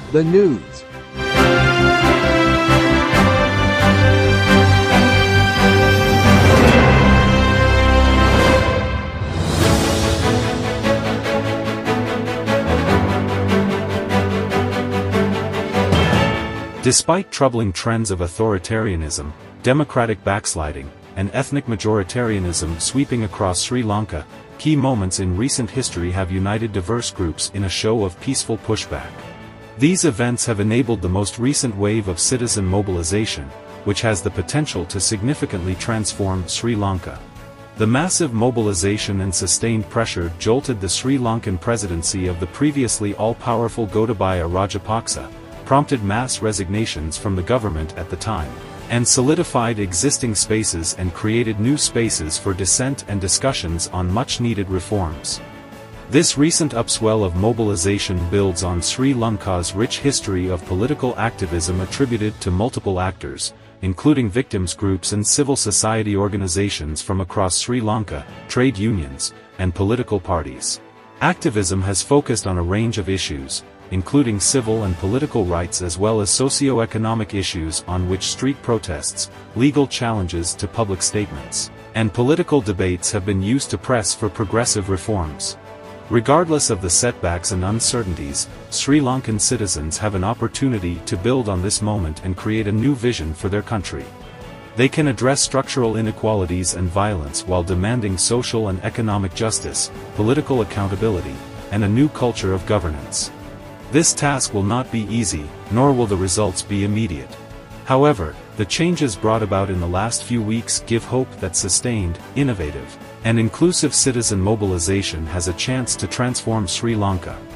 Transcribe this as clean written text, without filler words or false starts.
The news. Despite troubling trends of authoritarianism, democratic backsliding, and ethnic majoritarianism sweeping across Sri Lanka, key moments in recent history have united diverse groups in a show of peaceful pushback. These events have enabled the most recent wave of citizen mobilization, which has the potential to significantly transform Sri Lanka. The massive mobilization and sustained pressure jolted the Sri Lankan presidency of the previously all-powerful Gotabaya Rajapaksa, prompted mass resignations from the government at the time, and solidified existing spaces and created new spaces for dissent and discussions on much-needed reforms. This recent upswell of mobilization builds on Sri Lanka's rich history of political activism attributed to multiple actors, including victims groups and civil society organizations from across Sri Lanka, trade unions, and political parties. Activism has focused on a range of issues, including civil and political rights as well as socio-economic issues on which street protests, legal challenges to public statements, and political debates have been used to press for progressive reforms. Regardless of the setbacks and uncertainties, Sri Lankan citizens have an opportunity to build on this moment and create a new vision for their country. They can address structural inequalities and violence while demanding social and economic justice, political accountability, and a new culture of governance. This task will not be easy, nor will the results be immediate. However, the changes brought about in the last few weeks give hope that sustained, innovative, and inclusive citizen mobilization has a chance to transform Sri Lanka.